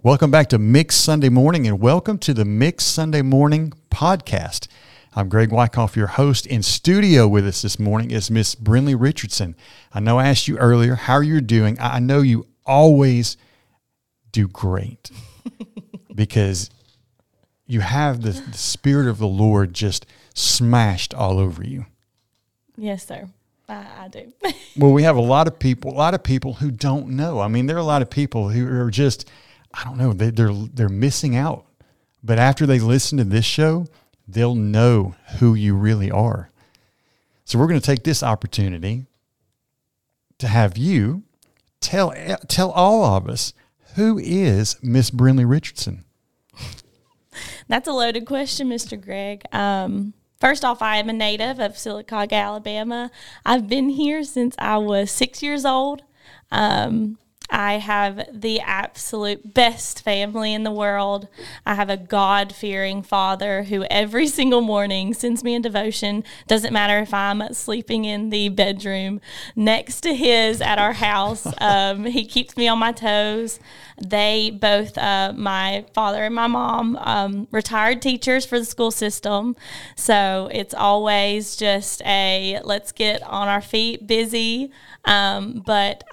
Welcome back to Mixed Sunday Morning, and welcome to the Mixed Sunday Morning podcast. I'm Greg Wyckoff, your host. In studio with us this morning is Miss Brinley Richardson. I know I asked you earlier how you're doing. I know you always do great because you have the Spirit of the Lord just smashed all over you. Yes, sir. I do. Well, we have a lot of people who don't know. I mean, there are a lot of people who are just, I don't know, they're missing out. But after they listen to this show, they'll know who you really are. So we're going to take this opportunity to have you tell all of us, who is Miss Brinley Richardson? That's a loaded question, Mr. Greg. First off, I am a native of Sylacauga, Alabama. I've been here since I was 6 years old. I have the absolute best family in the world. I have a God-fearing father who every single morning sends me in devotion. Doesn't matter if I'm sleeping in the bedroom next to his at our house. He keeps me on my toes. They both, my father and my mom, retired teachers for the school system. So it's always just a let's get on our feet, busy. But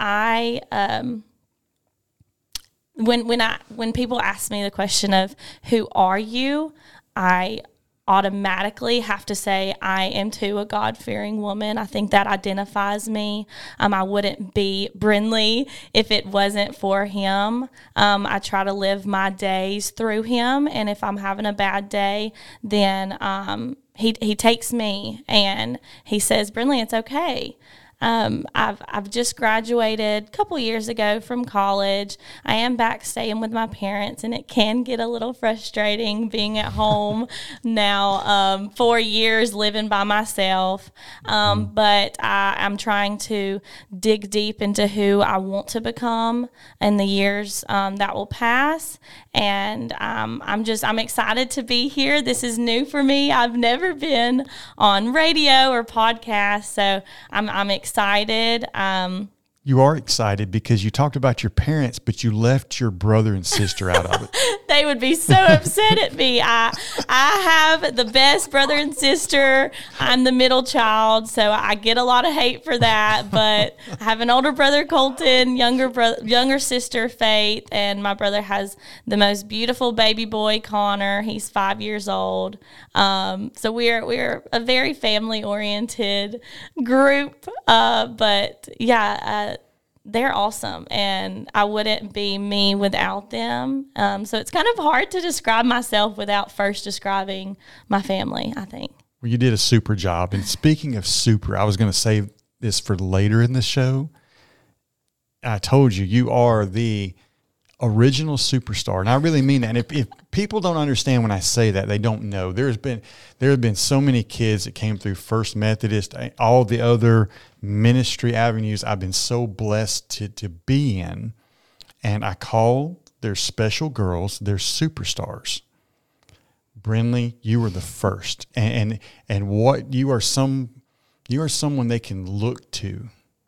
when people ask me the question of who are you, I automatically have to say I am too a God-fearing woman. I think that identifies me. I wouldn't be Brinley if it wasn't for him. I try to live my days through him, and if I'm having a bad day, then he takes me and he says, Brinley, it's okay. I've just graduated a couple years ago from college. I am back staying with my parents, and it can get a little frustrating being at home now, 4 years living by myself. But I'm trying to dig deep into who I want to become in the years that will pass. And I'm excited to be here. This is new for me. I've never been on radio or podcast, so I'm excited. You are excited because you talked about your parents, but you left your brother and sister out of it. They would be so upset at me. I have the best brother and sister. I'm the middle child, so I get a lot of hate for that. But I have an older brother, Colton, younger sister, Faith, and my brother has the most beautiful baby boy, Connor. He's 5 years old. So we're a very family oriented group. But yeah. They're awesome, and I wouldn't be me without them. So it's kind of hard to describe myself without first describing my family, I think. Well, you did a super job. And speaking of super, I was going to save this for later in the show. I told you, you are the original superstar. And I really mean that. And if people don't understand when I say that, they don't know. There have been so many kids that came through First Methodist, all the other ministry avenues I've been so blessed to be in. And I call their special girls their superstars. Brinley, you were the first. And what you are someone they can look to.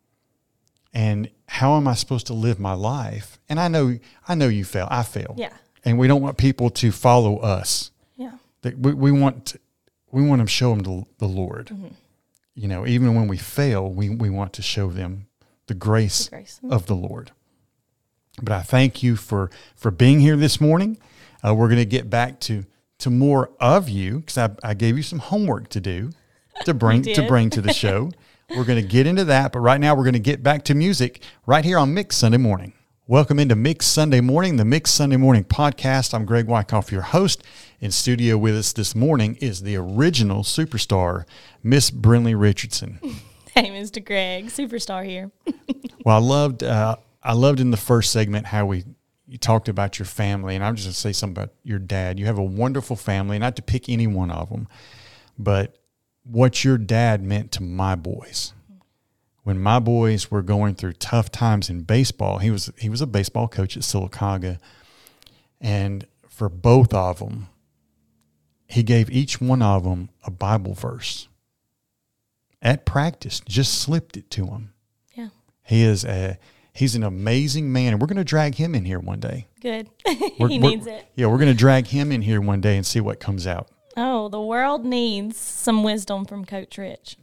And how am I supposed to live my life? And I know you fail. I fail. Yeah. And we don't want people to follow us. Yeah. We want to show them the Lord. Mm-hmm. You know, even when we fail, we want to show them the grace of the Lord. But I thank you for being here this morning. We're going to get back to more of you because I gave you some homework to do to bring to the show. We're going to get into that, but right now we're going to get back to music right here on Mixed Sunday Morning. Welcome into Mixed Sunday Morning, the Mixed Sunday Morning podcast. I'm Greg Wyckoff, your host. In studio with us this morning is the original superstar, Miss Brinley Richardson. Hey, Mr. Greg, superstar here. Well, I loved in the first segment how you talked about your family, and I'm just going to say something about your dad. You have a wonderful family, not to pick any one of them, but what your dad meant to my boys. When my boys were going through tough times in baseball, he was a baseball coach at Sylacauga, and for both of them, he gave each one of them a Bible verse. At practice, just slipped it to them. Yeah. He is a He's an amazing man, and we're going to drag him in here one day. Good. He needs it. Yeah, we're going to drag him in here one day and see what comes out. Oh, the world needs some wisdom from Coach Rich.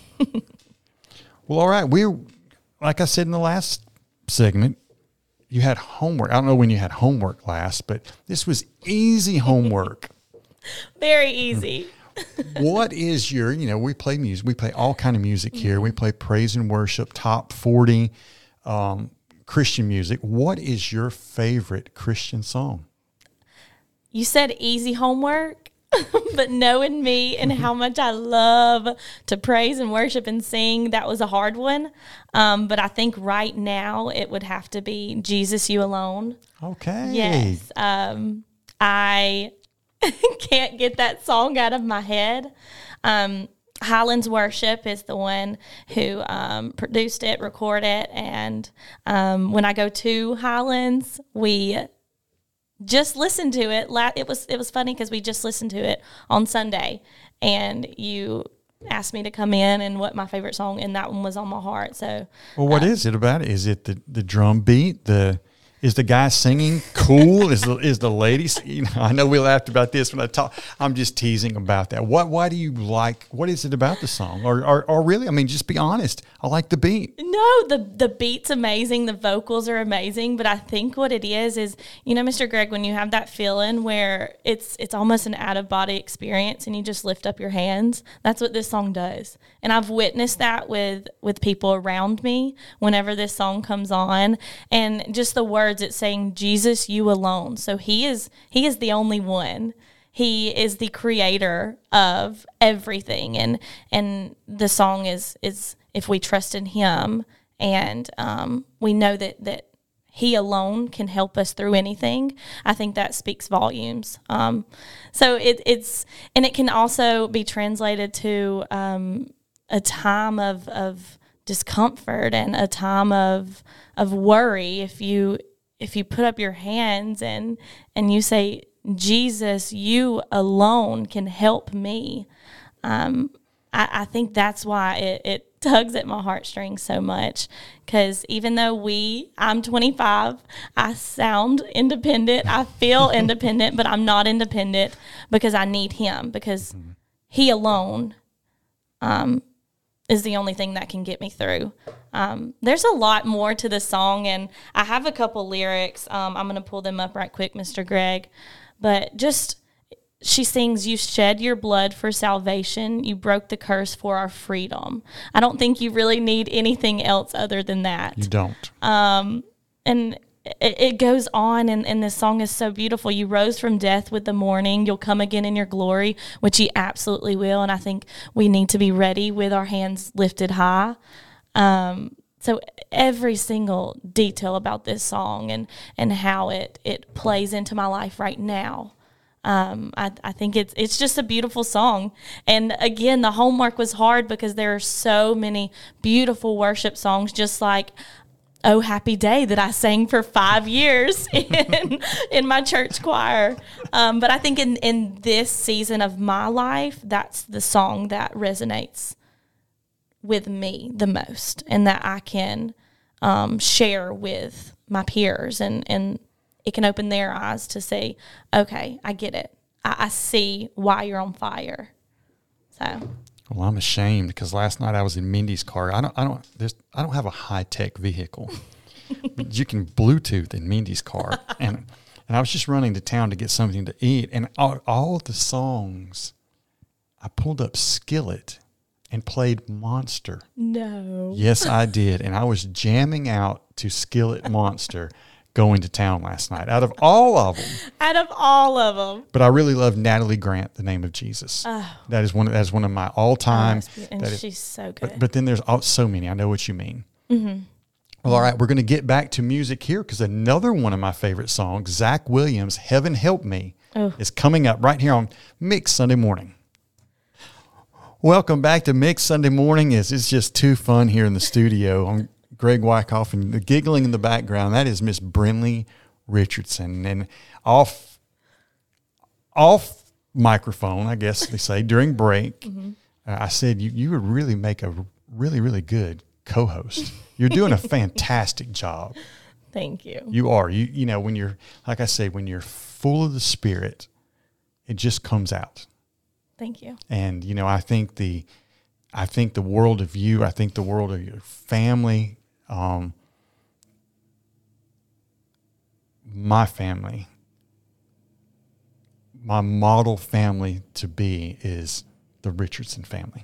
Well, all right. Like I said in the last segment, you had homework. I don't know when you had homework last, but this was easy homework. Very easy. What is your, we play music. We play all kind of music here. We play praise and worship, top 40 Christian music. What is your favorite Christian song? You said easy homework, but knowing me and how much I love to praise and worship and sing, that was a hard one. But I think right now it would have to be Jesus, You Alone. Okay. Yes. I can't get that song out of my head. Highlands Worship is the one who produced it, recorded it, and when I go to Highlands, we just listened to it. It was funny because we just listened to it on Sunday, and you asked me to come in and what my favorite song, and that one was on my heart. So, well, what is it about? Is it the drum beat? Is the guy singing cool? Is the lady? I know we laughed about this when I talk. I'm just teasing about that. Why do you like? What is it about the song? Or really? I mean, just be honest. I like the beat. No, the beat's amazing. The vocals are amazing. But I think what it is, Mr. Greg, when you have that feeling where it's almost an out of body experience, and you just lift up your hands. That's what this song does. And I've witnessed that with people around me whenever this song comes on, and just the words. It's saying Jesus, You Alone. So he is the only one. He is the creator of everything, and the song is if we trust in Him, and we know that He alone can help us through anything. I think that speaks volumes. So it's and it can also be translated to a time of discomfort and a time of worry. If you put up your hands and you say, Jesus, You alone can help me, I think that's why it tugs at my heartstrings so much. Because even though I'm 25, I sound independent, I feel independent, but I'm not independent because I need Him, because He alone is the only thing that can get me through. There's a lot more to the song, and I have a couple lyrics. I'm going to pull them up right quick, Mr. Greg. But she sings, You shed Your blood for salvation. You broke the curse for our freedom. I don't think you really need anything else other than that. You don't. And it goes on, and this song is so beautiful. You rose from death with the morning. You'll come again in your glory, which He absolutely will. And I think we need to be ready with our hands lifted high. So every single detail about this song and how it plays into my life right now, I think it's just a beautiful song. And again, the homework was hard because there are so many beautiful worship songs, just like Oh Happy Day, that I sang for 5 years in my church choir. But I think in this season of my life, that's the song that resonates with me the most, and that I can share with my peers, and it can open their eyes to say, okay, I get it. I see why you're on fire. So. Well, I'm ashamed because last night I was in Mindy's car. I don't have a high-tech vehicle, but you can Bluetooth in Mindy's car, and I was just running to town to get something to eat, and all of the songs, I pulled up Skillet and played Monster. No. Yes, I did, and I was jamming out to Skillet Monster going to town last night. Out of all of them. But I really love Natalie Grant, The Name of Jesus. Oh. That is one of my all-time. And she's so good. But then there's so many. I know what you mean. Mm-hmm. Well, all right, we're going to get back to music here because another one of my favorite songs, Zach Williams, Heaven Help Me, is coming up right here on Mix Sunday Morning. Welcome back to Mix Sunday Morning. It's just too fun here in the studio. I'm Greg Wyckoff, and the giggling in the background, that is Miss Brinley Richardson. And off microphone, I guess they say, during break, I said, you would really make a really, really good co-host. You're doing a fantastic job. Thank you. You are. You know, when you're, like I say, when you're full of the Spirit, it just comes out. Thank you. And, you know, I think the world of you, I think the world of your family, my family, my model family to be is the Richardson family.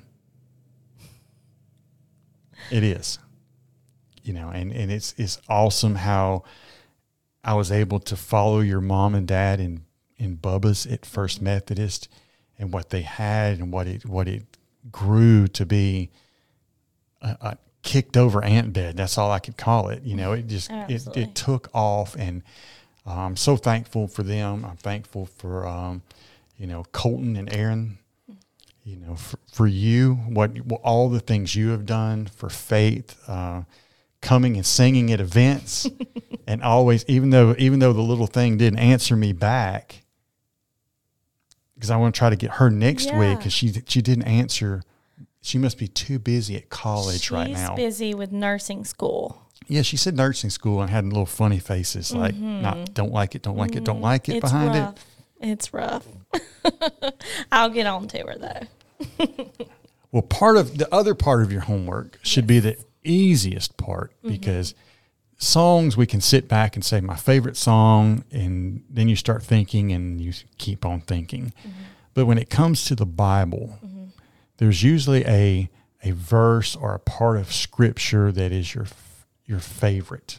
It is, you know, and it's awesome how I was able to follow your mom and dad in Bubba's at First Methodist and what they had and what it grew to be a kicked over ant bed. That's all I could call it. You know, it just, it took off, and I'm so thankful for them. I'm thankful for, you know, Colton and Aaron, you know, for you, what all the things you have done for Faith, coming and singing at events and always, even though the little thing didn't answer me back, because I want to try to get her next week, because she didn't answer. She must be too busy at college right now. She's busy with nursing school. Yeah, she said nursing school and had little funny faces like, don't like it, don't like it, don't like it behind it. It's rough. I'll get on to her though. Well, the other part of your homework should be the easiest part, because songs, we can sit back and say my favorite song, and then you start thinking and you keep on thinking. But when it comes to the Bible, there's usually a verse or a part of Scripture that is your favorite.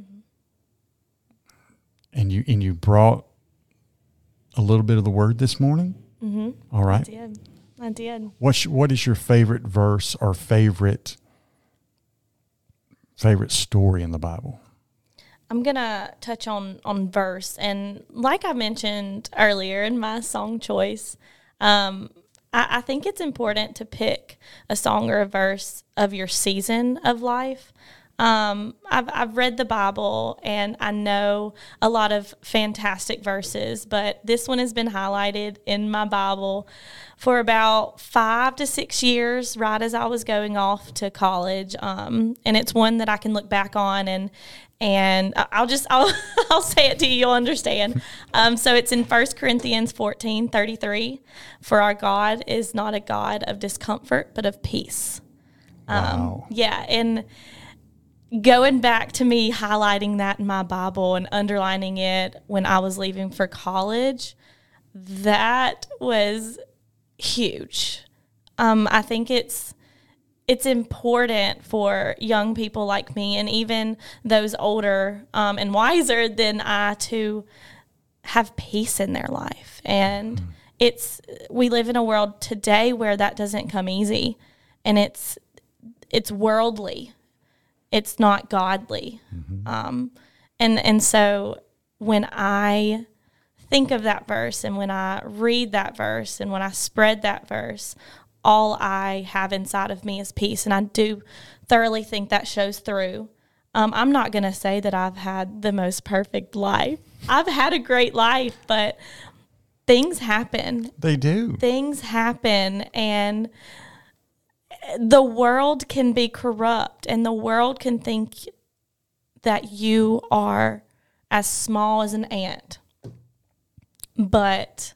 And you brought a little bit of the Word this morning. All right. I did. What is your favorite verse or favorite story in the Bible? I'm going to touch on verse. And like I mentioned earlier in my song choice, I think it's important to pick a song or a verse of your season of life. I've read the Bible and I know a lot of fantastic verses, but this one has been highlighted in my Bible for about 5 to 6 years, right as I was going off to college. And it's one that I can look back on and I'll say it to you, you'll understand. So it's in 1 Corinthians 14:33. For our God is not a God of discomfort, but of peace. Wow. Yeah. And going back to me highlighting that in my Bible and underlining it when I was leaving for college, that was huge. I think it's important for young people like me and even those older and wiser than I to have peace in their life. And we live in a world today where that doesn't come easy, and it's worldly. It's not godly. And so when I think of that verse and when I read that verse and when I spread that verse, all I have inside of me is peace. And I do thoroughly think that shows through. I'm not going to say that I've had the most perfect life. I've had a great life, but things happen. They do. Things happen, and the world can be corrupt, and the world can think that you are as small as an ant. But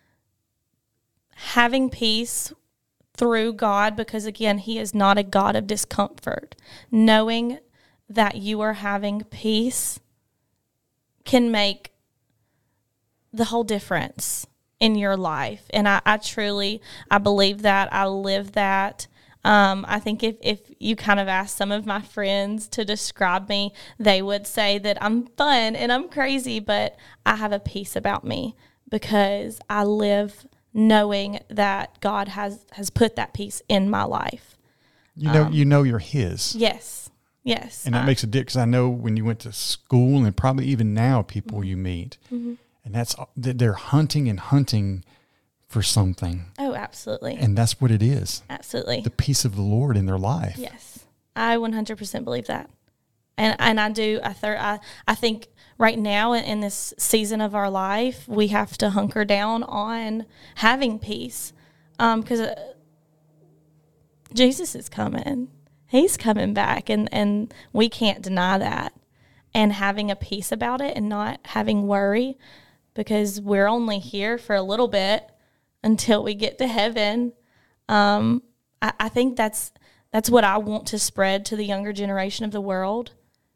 having peace through God, because again, He is not a God of discomfort, knowing that you are having peace can make the whole difference in your life. And I truly believe that. I live that. I think if you kind of ask some of my friends to describe me, they would say that I'm fun and I'm crazy, but I have a peace about me because I live knowing that God has put that peace in my life. You know you're His. Yes. And that makes a difference. Because I know when you went to school, and probably even now, people you meet, and they're hunting for something. Oh, absolutely. And that's what it is. Absolutely. The peace of the Lord in their life. Yes. I 100% believe that. And I do. I think right now in this season of our life, we have to hunker down on having peace because Jesus is coming. He's coming back, and we can't deny that. And having a peace about it and not having worry, because we're only here for a little bit until we get to heaven. I think that's what I want to spread to the younger generation of the world,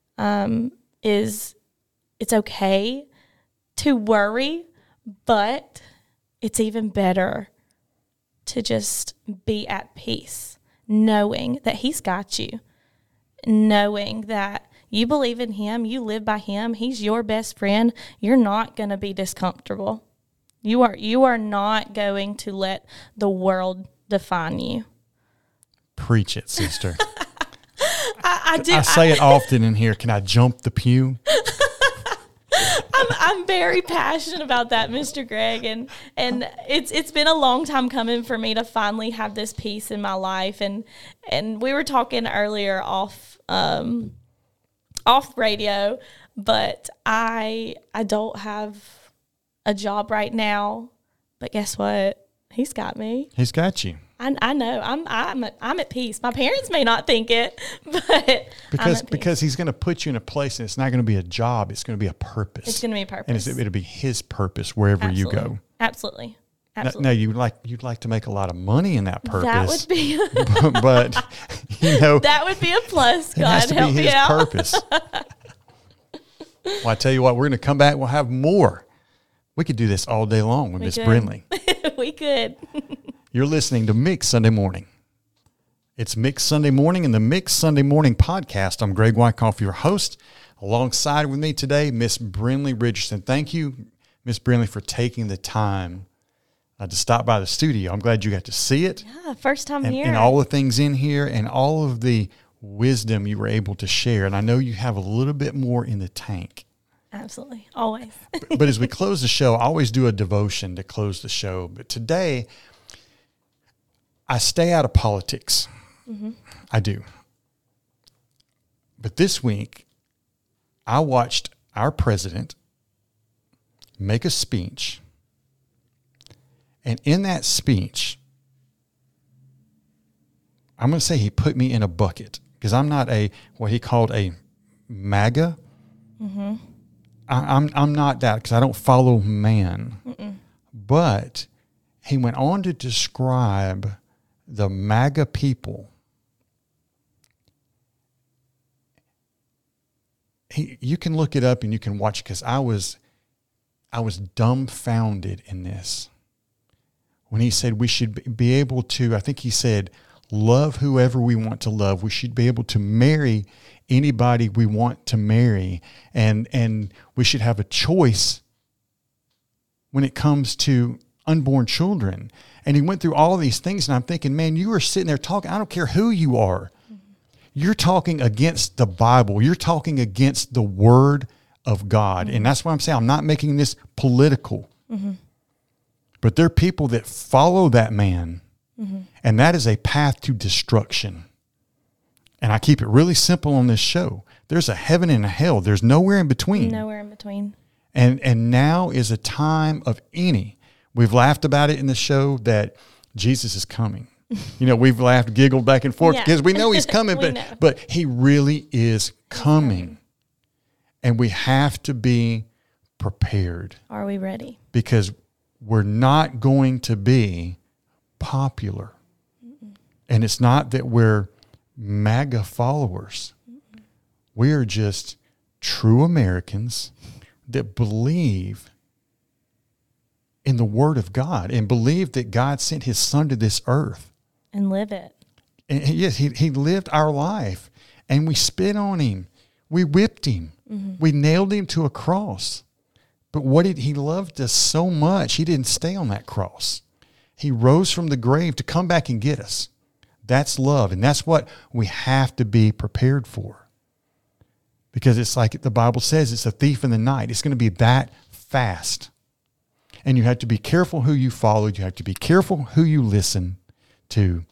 is it's okay to worry, but it's even better to just be at peace, knowing that He's got you, knowing that you believe in Him, you live by Him, He's your best friend. You're not going to be discomfortable. You are not going to let the world define you. Preach it, sister. I do. I say it often in here. Can I jump the pew? I'm very passionate about that, Mr. Greg, and it's been a long time coming for me to finally have this peace in my life. And we were talking earlier off radio, but I don't have a job right now. But guess what? He's got me. He's got you. I know. I'm at peace. My parents may not think it, but because He's going to put you in a place, and it's not going to be a job. It's going to be a purpose. It's going to be a purpose, and it'll be His purpose wherever you go. Absolutely. Now you'd like to make a lot to make in that purpose. That would be, but that would be a plus. God, it has to help be me His out. purpose. Well, I tell you what, we're going to come back. We'll have more. We could do this all day long with Miss Brindley. We could. You're listening to Mix Sunday Morning. It's Mix Sunday Morning and the Mix Sunday Morning podcast. I'm Greg Wyckoff, your host. Alongside with me today, Miss Brindley Richardson. Thank you, Miss Brindley, for taking the time to stop by the studio. I'm glad you got to see it. Yeah, first time here. And all the things in here and all of the wisdom you were able to share. And I know you have a little bit more in the tank. Absolutely. Always. But as we close the show, I always do a devotion to close the show. But today, I stay out of politics. Mm-hmm. I do. But this week, I watched our president make a speech. And in that speech, I'm going to say he put me in a bucket because I'm not what he called a MAGA. Mm-hmm. I'm not that because I don't follow man. Mm-mm. But he went on to describe the MAGA people. You can look it up and you can watch it because I was dumbfounded in this. When he said we should be able to, I think he said, love whoever we want to love. We should be able to marry anybody we want to marry. And we should have a choice when it comes to unborn children. And he went through all these things, and I'm thinking, man, you are sitting there talking. I don't care who you are. Mm-hmm. You're talking against the Bible. You're talking against the Word of God. Mm-hmm. And that's why I'm saying I'm not making this political. Mm-hmm. But there are people that follow that man, mm-hmm. and that is a path to destruction. And I keep it really simple on this show. There's a heaven and a hell. There's nowhere in between. Nowhere in between. And now is a time of any. We've laughed about it in the show that Jesus is coming. We've laughed, giggled back and forth because we know He's coming, but He really is coming. And we have to be prepared. Are we ready? Because we're not going to be popular. Mm-mm. And it's not that we're MAGA followers. Mm-mm. We are just true Americans that believe in the Word of God and believe that God sent His Son to this earth. And live it. And yes, He lived our life. And we spit on Him. We whipped Him. Mm-hmm. We nailed Him to a cross. But He loved us so much, He didn't stay on that cross. He rose from the grave to come back and get us. That's love. And that's what we have to be prepared for. Because it's like the Bible says, it's a thief in the night. It's going to be that fast. And you have to be careful who you follow. You have to be careful who you listen to.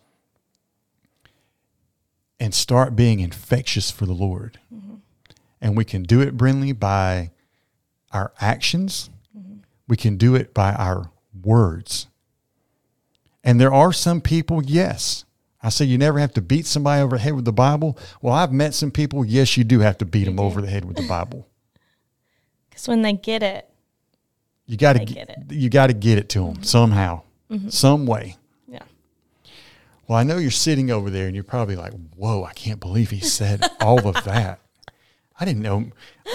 And start being infectious for the Lord. Mm-hmm. And we can do it, Brindley, by our actions. Mm-hmm. We can do it by our words. And there are some people, yes, I say you never have to beat somebody over the head with the Bible. Well, I've met some people, yes, you do have to beat them over the head with the Bible. Because when they get it, you got to get it to them somehow, some way. Yeah. Well, I know you're sitting over there and you're probably like, whoa, I can't believe he said all of that. I didn't know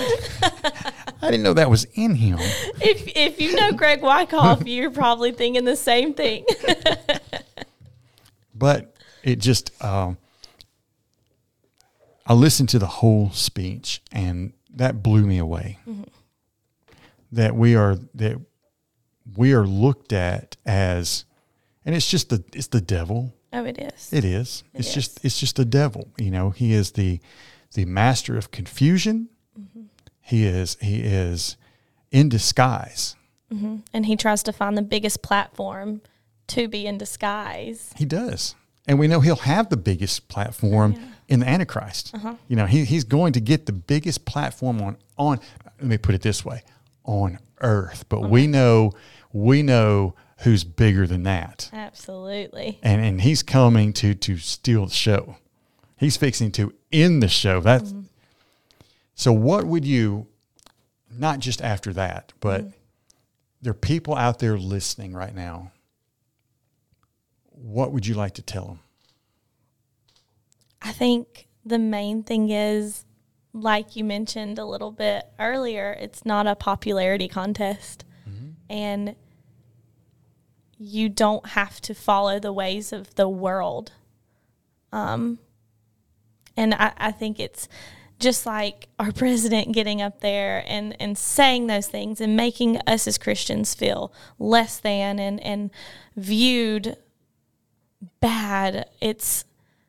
that was in him. If you know Greg Wyckoff, you're probably thinking the same thing. But it just, I listened to the whole speech, and that blew me away. Mm-hmm. That we are looked at as, and it's the devil. Oh, it is. It is. It's just the devil. You know, he is the master of confusion. Mm-hmm. He is in disguise. Mm-hmm. And he tries to find the biggest platform to be in disguise. He does. And we know he'll have the biggest platform in the Antichrist. Uh-huh. You know, he's going to get the biggest platform on let me put it this way, on earth. But we know who's bigger than that. Absolutely. And he's coming to steal the show. He's fixing to end the show. That's So what would you, not just after that, but there are people out there listening right now. What would you like to tell them? I think the main thing is, like you mentioned a little bit earlier, it's not a popularity contest. Mm-hmm. And you don't have to follow the ways of the world. And I think it's just like our president getting up there and saying those things and making us as Christians feel less than and viewed bad. It's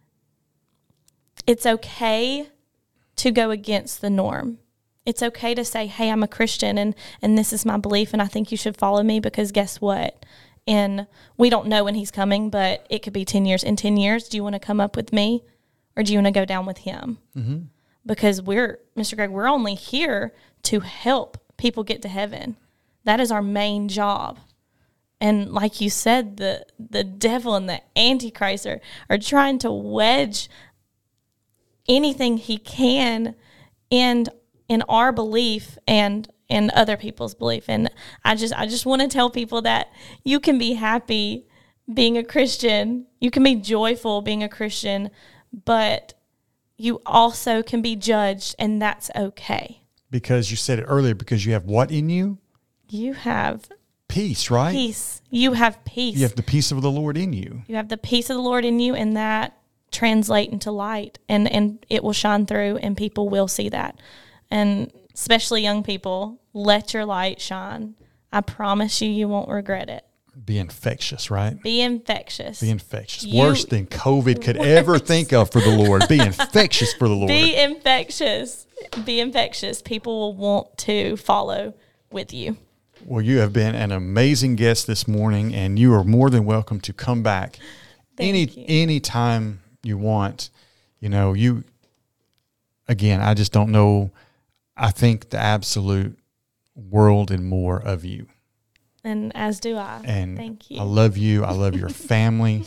okay to go against the norm. It's okay to say, hey, I'm a Christian and this is my belief and I think you should follow me, because guess what? And we don't know when he's coming, but it could be 10 years. In 10 years, do you want to come up with me or do you want to go down with him? Mm-hmm. Because Mr. Greg, we're only here to help people get to heaven. That is our main job. And like you said, the devil and the Antichrist are trying to wedge anything he can in our belief and in other people's belief. And I just want to tell people that you can be happy being a Christian. You can be joyful being a Christian, but you also can be judged, and that's okay. Because you said it earlier, because you have what in you? You have peace, right? Peace. You have peace. You have the peace of the Lord in you. You have the peace of the Lord in you, and that translate into light, and it will shine through, and people will see that. And especially young people, let your light shine. I promise you won't regret it. Be infectious, right? Be infectious. Be infectious. Worse than COVID could ever think of for the Lord. Be infectious for the Lord. Be infectious. Be infectious. People will want to follow with you. Well, you have been an amazing guest this morning, and you are more than welcome to come back any time you want. You know, again, I just don't know. I think the absolute world and more of you. And as do I. And thank you. I love you. I love your family.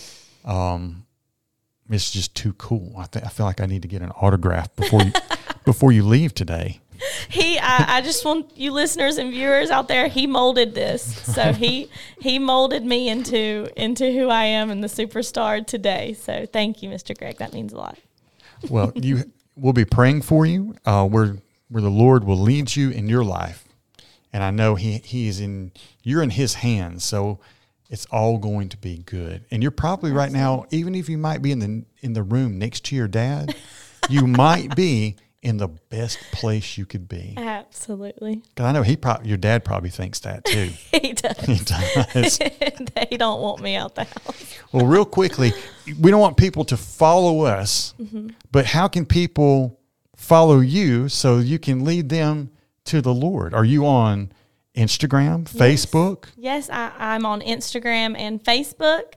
It's just too cool. I feel like I need to get an autograph before you leave today. I just want you listeners and viewers out there, he molded this. So he molded me into who I am and the superstar today. So thank you, Mr. Greg. That means a lot. Well, we'll be praying for you where the Lord will lead you in your life. And I know you're in his hands, so it's all going to be good. And you're probably right now, even if you might be in the room next to your dad, you might be in the best place you could be. Absolutely. Because I know your dad probably thinks that too. He does. He does. They don't want me out the house. Well, real quickly, we don't want people to follow us, but how can people follow you so you can lead them to the Lord? Are you on Instagram, Facebook? Yes, I'm on Instagram and Facebook.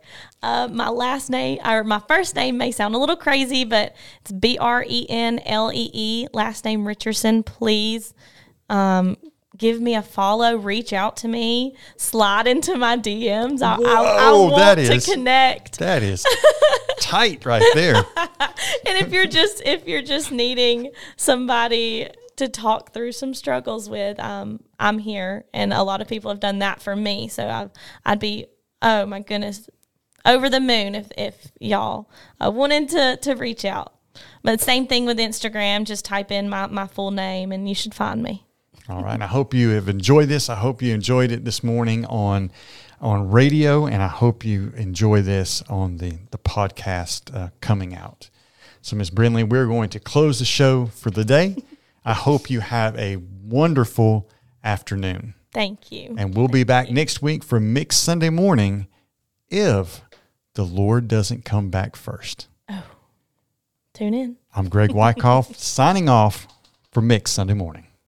My first name may sound a little crazy, but it's Brenlee, last name Richardson. Please give me a follow, reach out to me, slide into my DMs. I want to connect. That is tight right there. And if you're just needing somebody to talk through some struggles with, I'm here, and a lot of people have done that for me. So I'd be, oh my goodness, over the moon if y'all wanted to reach out. But same thing with Instagram. Just type in my full name, and you should find me. All right. I hope you have enjoyed this. I hope you enjoyed it this morning on radio, and I hope you enjoy this on the podcast coming out. So, Ms. Brindley, we're going to close the show for the day. I hope you have a wonderful afternoon. Thank you. And we'll be back next week for Mixed Sunday Morning if the Lord doesn't come back first. Oh, tune in. I'm Greg Wyckoff signing off for Mixed Sunday Morning.